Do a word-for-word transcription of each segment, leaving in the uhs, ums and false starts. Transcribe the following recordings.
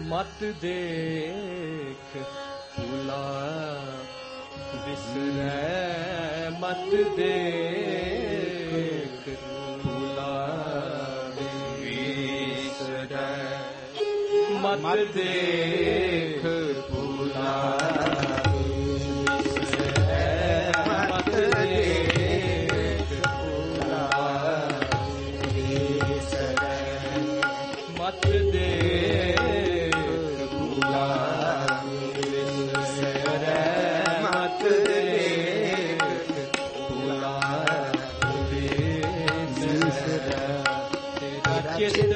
मत देख फूला बिसरै, मत देख फूला बिसरै, मत देख फूला बिसरै, मत देख फूला बिसरै, मत देख फूला बिसरै, मत देख फूला बिसरै, तेरा चित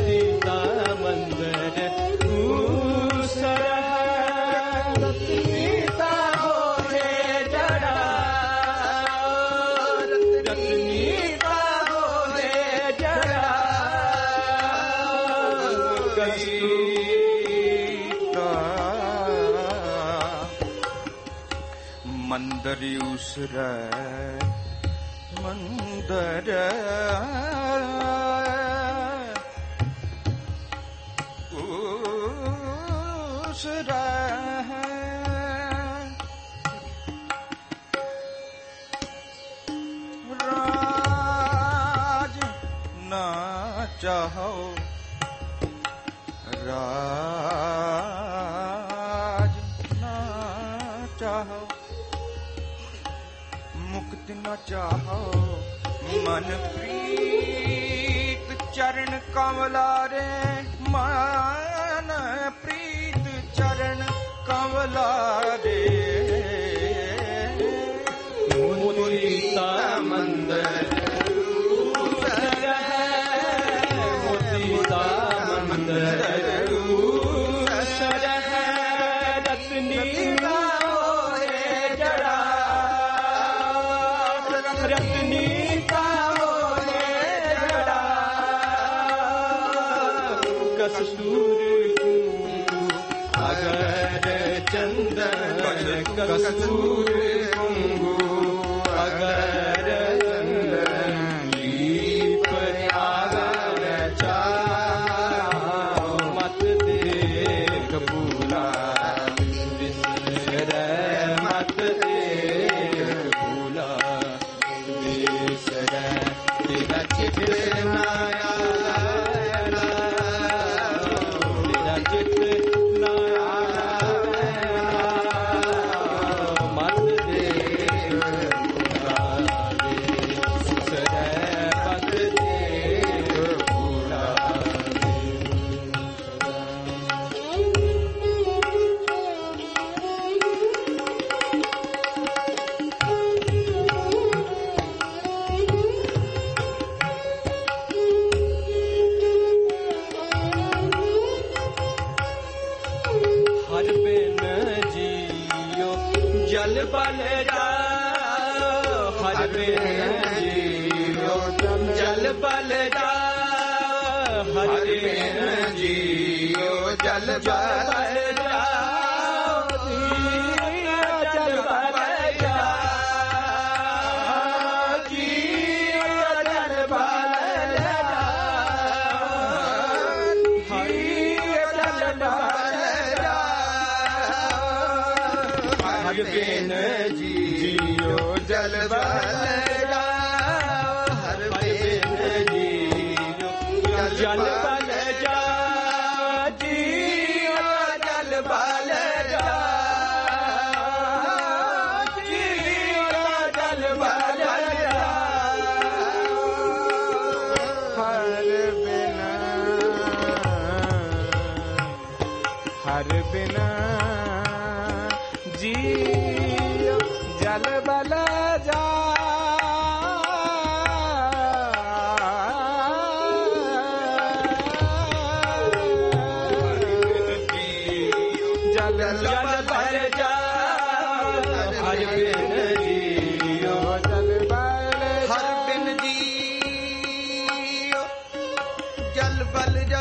Thank you. मंदर उसरै मंदर उसरै राज ना चाहो राज ना चाहो मुक्ति न चाहो मन प्रीत चरण कमला रे मन प्रीत चरण कमला रे मोतीता मंदिर मोतीता मंदिर रत्नी रत्नी का कस्तूर अगर चंदन कस्तूर कुंगू अगर चंदन लीप आगर चाओ मत देख भूला बिसर मत देख भूला बिसर तेरा चित्र नाया तेरा चित्र नाया मत देख भूला बिसर मत देख भूला हर बिन जियो जल बल जा हर बिन जियो जल बल जा हर बिन जियो जल बल जा जल बल जा जियो जल बल जा हरि जल बल जा हर बिन जियो जल बल जा हर बिन जियो जल बल जा जियो जल बल जा जियो जल बल जा हर बिना हर बिना जियो जल बल जा जल जल बल जा हर बिन जियो जल बल हर बिन जियो जल बल जा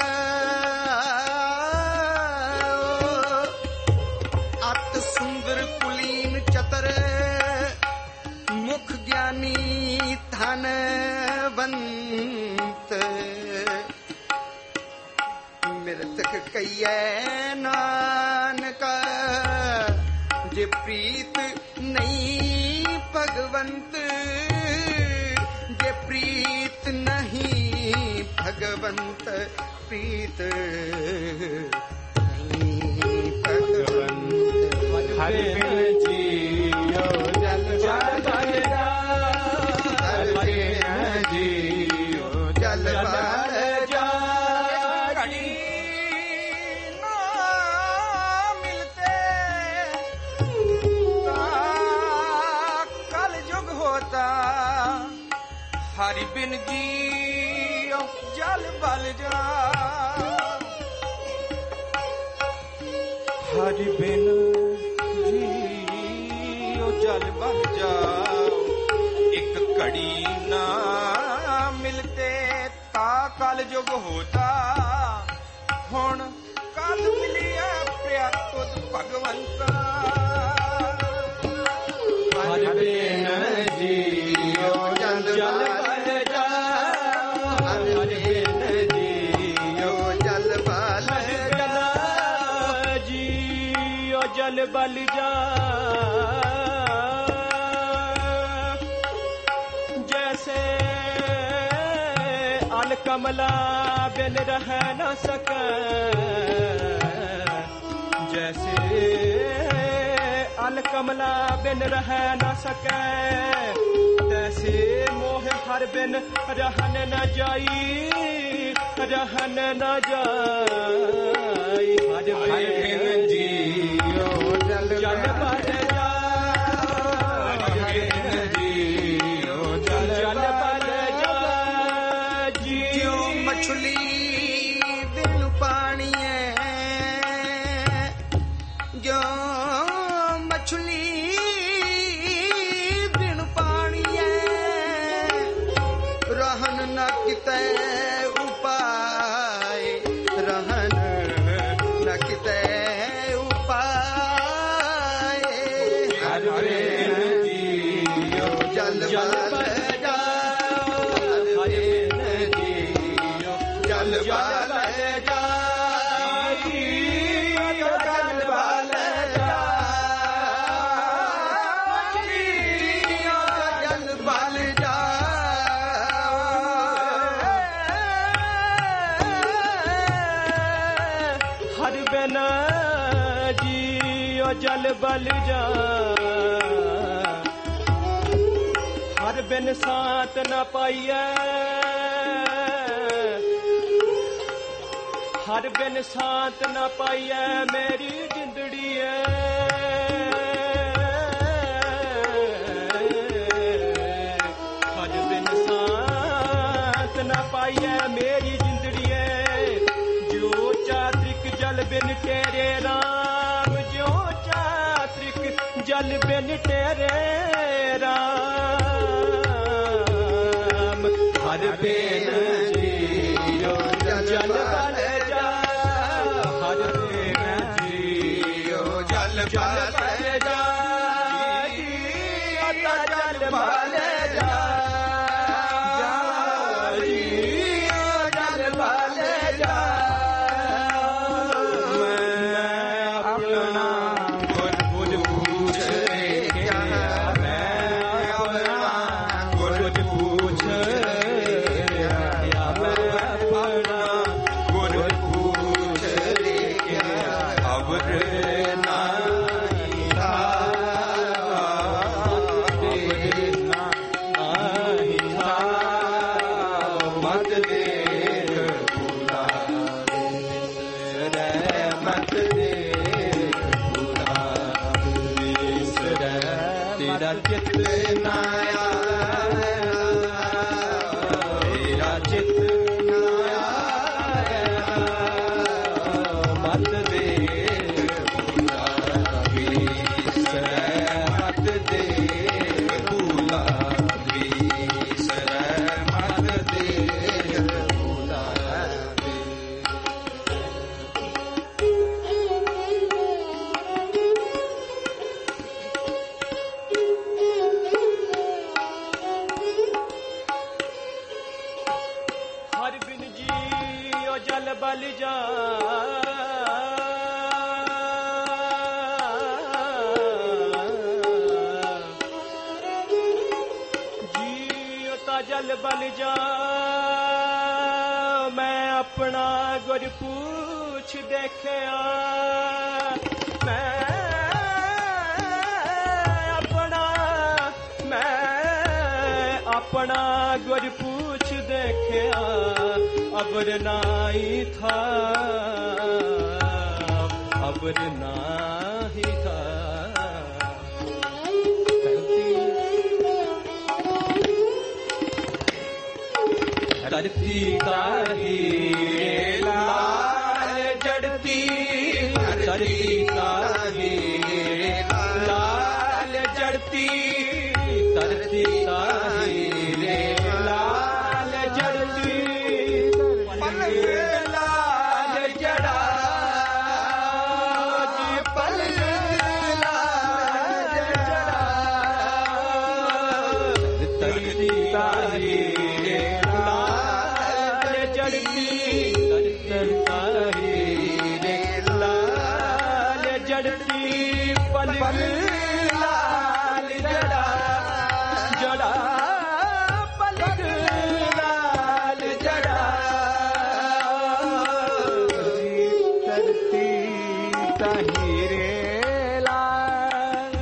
अत सुंदर कुलीन चतर मुख ज्ञानी धनवंत मृतक कहिए नानक जे प्रीत नहीं भगवंत जे प्रीत नहीं भगवंत प्रीत नहीं भगवंत हर बिन जियो जल बल जा हर बिन जियो जल जल बल बल जा घड़ी ना मिलते कल युग होता हरि बिन जियो जल बल जा हरि बिन जियो जल बल जाओ एक घड़ी ना मिलते ता कल युग होता हुण कल मिलिया प्रिया तुद भगवंता ओ जल बल जा जैसे अल कमला बिन रह न सके जैसे अल कमला बिन रह न सके तैसे मोह हर बिन रहन न जाई रहन न जाई हर बिन जियो जल जल बल जा हर बिन जियो जल जल बल जा ਜਿਉ ਮਛਲੀ ਦਿਲ ਪਾਣੀਏ ਜੋ ਮਛਲੀ ਦਿਨ ਪਾਣੀਏ ਰਹਿਨ ਨਾ ਕਿਤੇ ਉਪਾਏ ਰਹਿਨ ਨਾ ਕਿਤੇ ਉਪਾਏ ਹਰ ਬਿਨ ਜਿयो ਜਲ जल ਬਲ बल जा ਜਲ जल ਬਲ बल जा जल बल जा ਜਲ ਬਲ ਜਾ हर बिन जियो जल बल जा हर बिन साथ न पाइए हर बिन साथ न पाइए मेरी जिंदड़ी हर बिन साथ न पाइए मेरी जिंदड़ी जो चात्रिक जल बिन तेरे राम जो चात्रिक जल बिन तेरे राम हर बिन जियो जल बल जा हर बिन जियो ਜਲ जल ਬਲ बल जा जियो जल बल जा जियो जल बल जा मैं अपना गुर गुर पूछ देखा मैं अपना गुर पूछ देखा मैं अपना गुर पूछ देखा अब नाही था नाही था मत देख भूला रे मत देख भूला रे तेरा चित ना आया तेरा चित ना आया मत देख भूला रे मत देख भूला रे मत देख भूला हर बिन जियो जल बल जा जियो ता जल बल जा मैं अपना गुर पूछ देखया मैं अपना मैं अपना गुर पूछ देखया अबर नाही था अबर नाही था धरती का हीरे लाल जड़ती धरती का हीरे लाल जड़ती धरती का हीरे लाल जड़ती पल लाल जड़ा जी पल लाल जड़ा धरती का हीरे लाल जड़ती धरती का हीरे लाल जड़ती पलक लाल जड़ा जड़ा पलक लाल जड़ा धरती ताहिरे लाल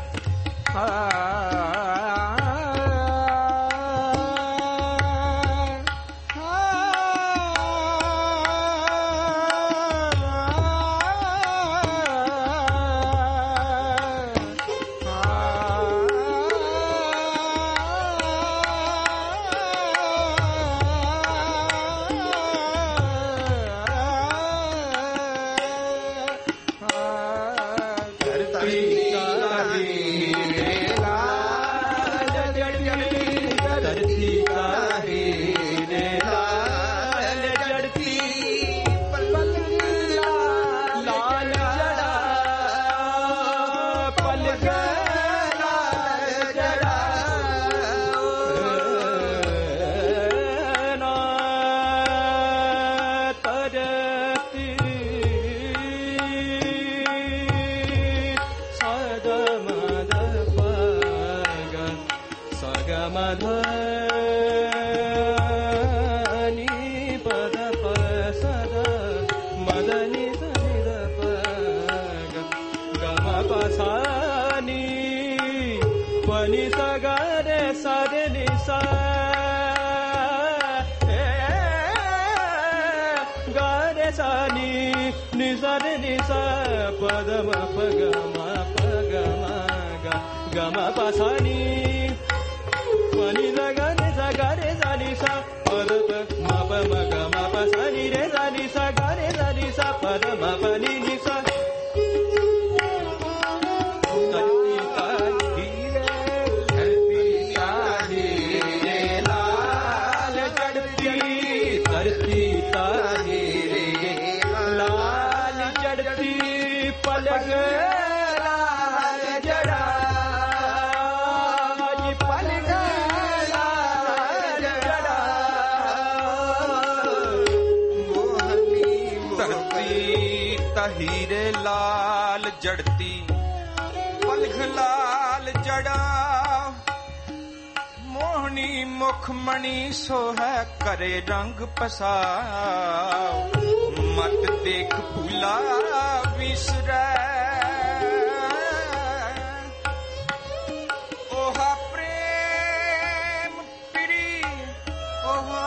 पदम पगमा पगमा गमा पासानी पनी लगने सगरे जानी सा पद मा प म गमा पासानी रे जानी सा गरे जानी सा पद म पनी नि सा धरती ताहिरे धरती ताहिरे लाल जड़ती धरती ताहिरे लाल जड़ती पलक लाल जड़ा पलक लाल जड़ा मोहनी धरती ताहिरे लाल जड़ती पलक लाल जड़ा मोहनी मुखमणि सोहै करे रंग पसाओ मत देख भूला विसरै ओहा प्रेम पिरी ओहा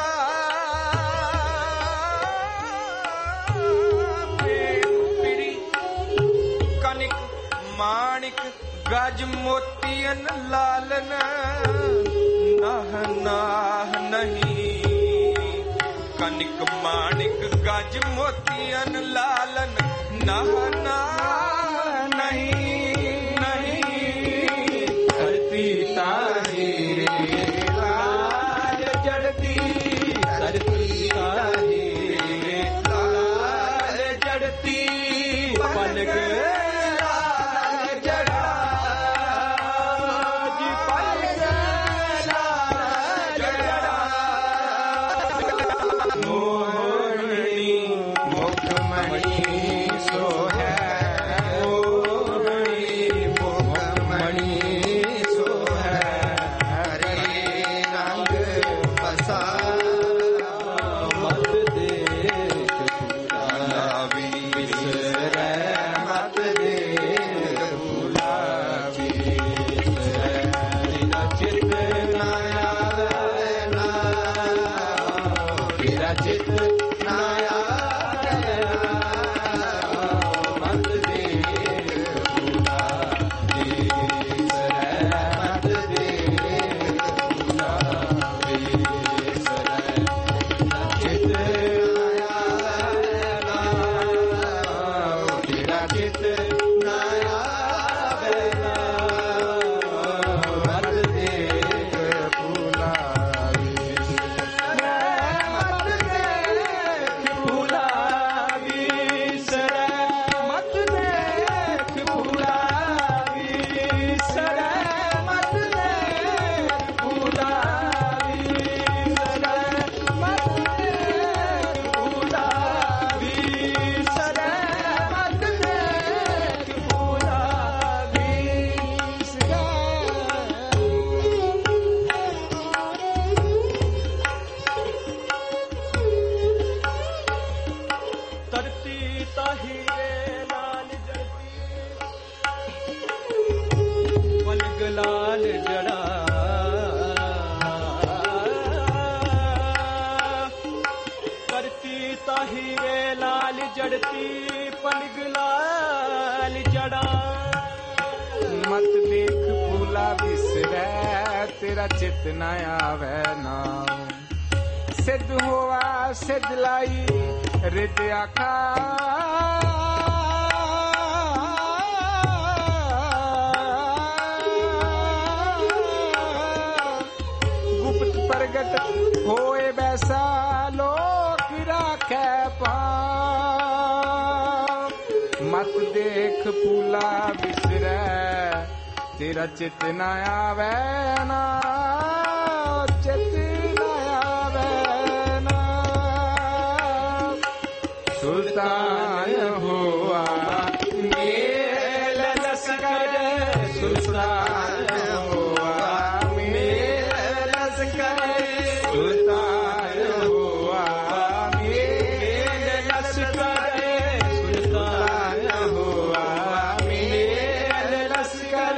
प्रेम पिरी कनिक माणिक गज मोतियन लालन नाह नाह नहीं कनिक माणिक गज मोतियन लालन नाह नाह नहीं नहीं धरती ताहिरे लाल जड़ती धरती ताहिरे लाल जड़ती पलक लाल जड़ा पलक लाल जड़ा मोहनी मुखमणि सोहै जड़ा करती ताहिरे लाल जड़ती पलग लाल जड़ा मत देख फूला बिसरै तेरा चित न आवे नाम सिद्ध होवा सिद्ध लाई रिद आखा गुप्त प्रगट होए वैसा लोक राखे पाम मत देख फूला बिसरै तेरा चित न आवे ना चित न आवे ना सुल्तान हुआ मेल लश्कर सुल्तान हुआ मेल लश्कर सुल्तान हुआ मेल लश्कर सुल्तान हुआ मेल लश्कर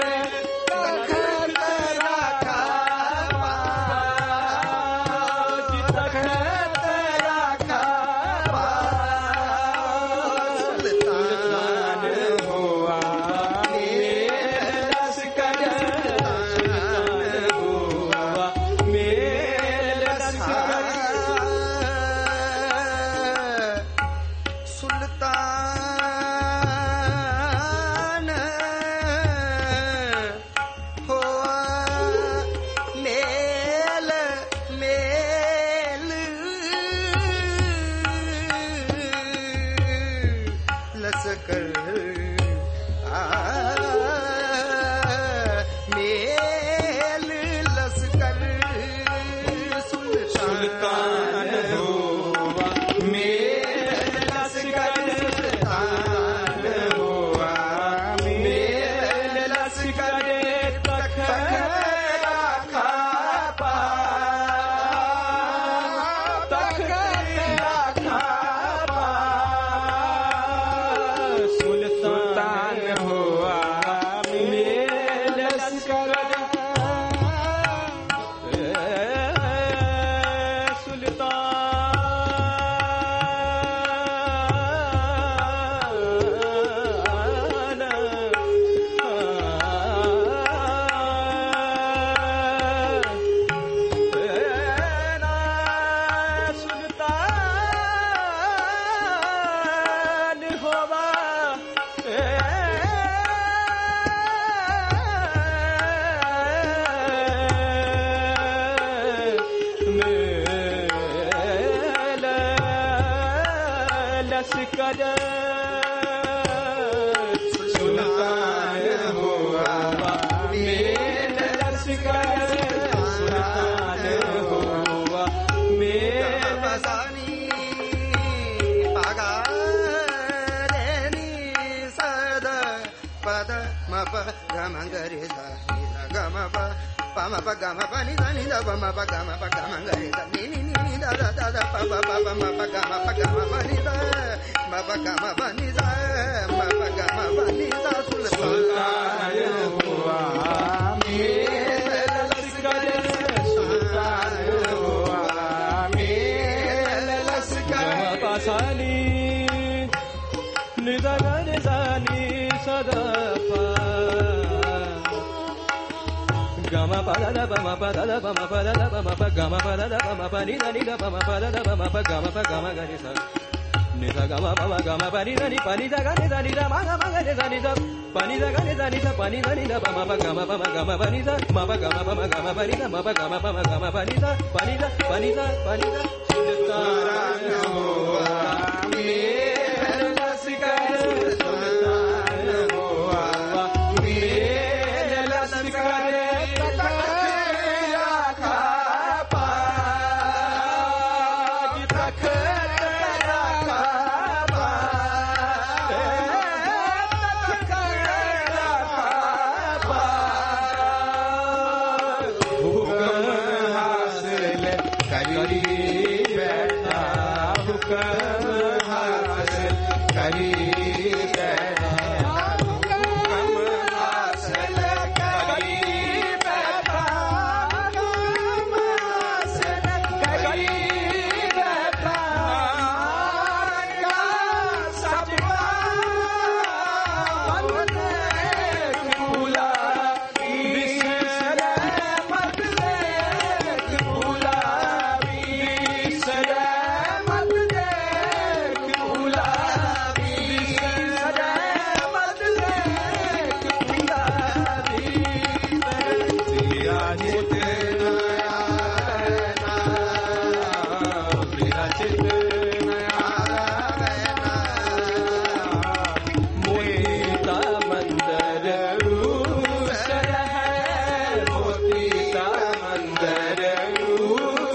बैठा हुक्म